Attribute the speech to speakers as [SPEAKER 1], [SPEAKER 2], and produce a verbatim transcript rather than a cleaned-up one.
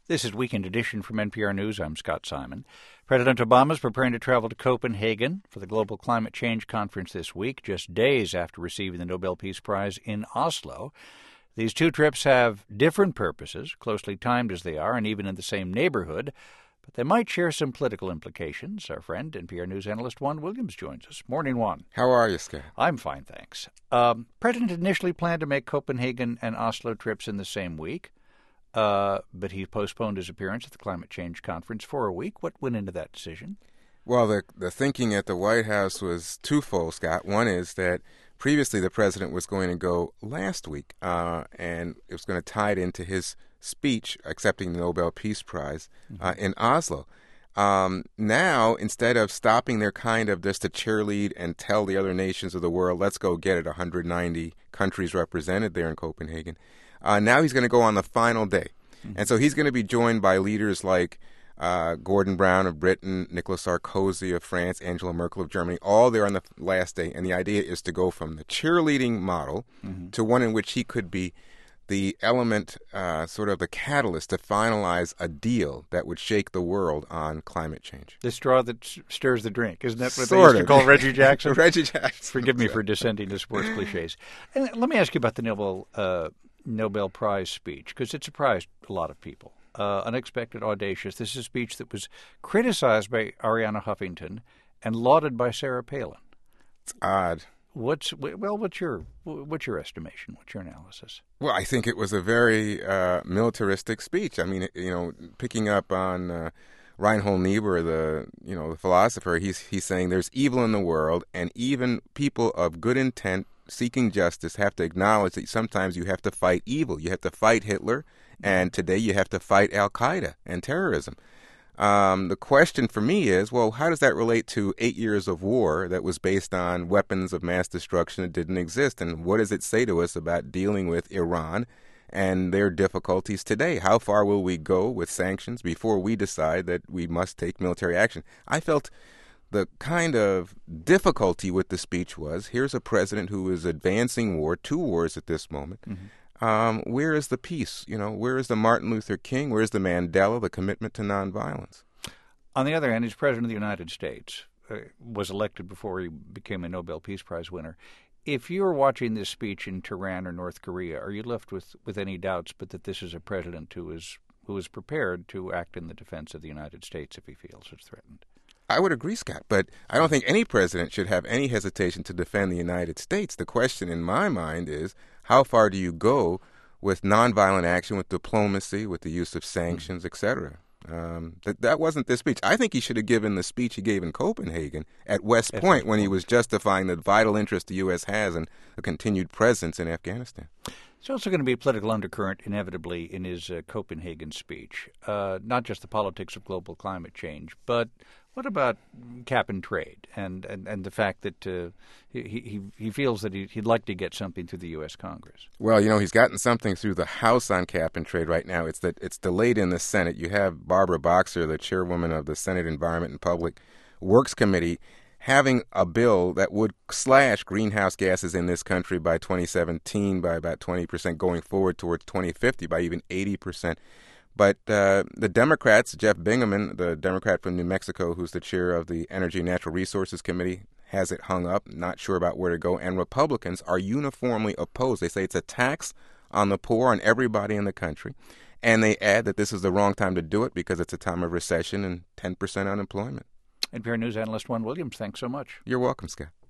[SPEAKER 1] This is Weekend Edition from N P R News. I'm Scott Simon. President Obama is preparing to travel to Copenhagen for the Global Climate Change Conference this week, just days after receiving the Nobel Peace Prize in Oslo. These two trips have different purposes, closely timed as they are, and even in the same neighborhood, but they might share some political implications. Our friend, N P R News analyst Juan Williams, joins us. Morning, Juan.
[SPEAKER 2] How are you, Scott?
[SPEAKER 1] I'm fine, thanks. Um, President initially planned to make Copenhagen and Oslo trips in the same week. Uh, but he postponed his appearance at the Climate Change Conference for a week. What went into that decision?
[SPEAKER 2] Well, the the thinking at the White House was twofold, Scott. One is that previously the president was going to go last week, uh, and it was going to tie it into his speech accepting the Nobel Peace Prize uh, in Oslo. Um, now, instead of stopping there kind of just to cheerlead and tell the other nations of the world, let's go get it, one hundred ninety countries represented there in Copenhagen, Uh, now he's going to go on the final day. Mm-hmm. And so he's going to be joined by leaders like uh, Gordon Brown of Britain, Nicolas Sarkozy of France, Angela Merkel of Germany, all there on the last day. And the idea is to go from the cheerleading model mm-hmm. to one in which he could be the element, uh, sort of the catalyst to finalize a deal that would shake the world on climate change.
[SPEAKER 1] The straw that s- stirs the drink. Isn't that what
[SPEAKER 2] Sort
[SPEAKER 1] they used
[SPEAKER 2] of.
[SPEAKER 1] to call Reggie Jackson?
[SPEAKER 2] Reggie Jackson.
[SPEAKER 1] Forgive me for descending to sports cliches. And let me ask you about the Nobel uh, Nobel Prize speech, because it surprised a lot of people. Uh, unexpected, audacious. This is a speech that was criticized by Arianna Huffington and lauded by Sarah Palin.
[SPEAKER 2] It's odd.
[SPEAKER 1] What's well? What's your what's your estimation? What's your analysis?
[SPEAKER 2] Well, I think it was a very uh, militaristic speech. I mean, you know, picking up on uh, Reinhold Niebuhr, the you know the philosopher, he's he's saying there's evil in the world, and even people of good intent seeking justice have to acknowledge that sometimes you have to fight evil. You have to fight Hitler, and today you have to fight Al-Qaeda and terrorism. Um, the question for me is, well, how does that relate to eight years of war that was based on weapons of mass destruction that didn't exist? And what does it say to us about dealing with Iran and their difficulties today? How far will we go with sanctions before we decide that we must take military action? I felt the kind of difficulty with the speech was, here's a president who is advancing war, two wars at this moment. Mm-hmm. Um, where is the peace? You know, where is the Martin Luther King? Where is the Mandela, the commitment to nonviolence?
[SPEAKER 1] On the other hand, he's president of the United States, uh, was elected before he became a Nobel Peace Prize winner. If you're watching this speech in Tehran or North Korea, are you left with, with any doubts but that this is a president who is who is prepared to act in the defense of the United States if he feels it's threatened?
[SPEAKER 2] I would agree, Scott, but I don't think any president should have any hesitation to defend the United States. The question in my mind is, how far do you go with nonviolent action, with diplomacy, with the use of sanctions, et cetera? Um, that, that wasn't this speech. I think he should have given the speech he gave in Copenhagen at West Point, Point when he was justifying the vital interest the U S has in a continued presence in Afghanistan.
[SPEAKER 1] There's also going to be a political undercurrent, inevitably, in his uh, Copenhagen speech. Uh, not just the politics of global climate change, but what about cap and trade and, and, and the fact that uh, he, he he feels that he, he'd like to get something through the U S. Congress?
[SPEAKER 2] Well, you know, he's gotten something through the House on cap and trade right now. It's that it's delayed in the Senate. You have Barbara Boxer, the chairwoman of the Senate Environment and Public Works Committee, having a bill that would slash greenhouse gases in this country by twenty seventeen by about twenty percent, going forward towards twenty fifty by even eighty percent. But uh, the Democrats, Jeff Bingaman, the Democrat from New Mexico, who's the chair of the Energy and Natural Resources Committee, has it hung up, not sure about where to go. And Republicans are uniformly opposed. They say it's a tax on the poor, on everybody in the country. And they add that this is the wrong time to do it because it's a time of recession and ten percent unemployment.
[SPEAKER 1] N P R News analyst Juan Williams, thanks so much.
[SPEAKER 2] You're welcome, Scott.